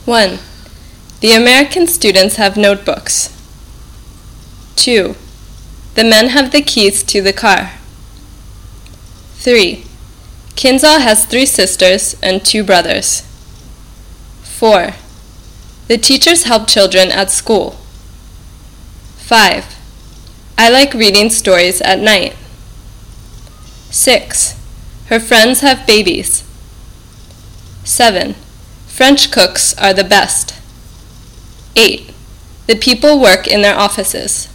1. The American students have notebooks. 2. The men have the keys to the car. 3. Kinzal has 3 sisters and 2 brothers. 4. The teachers help children at school. 5. I like reading stories at night. 6. Her friends have babies. 7. French cooks are the best. 8. The people work in their offices.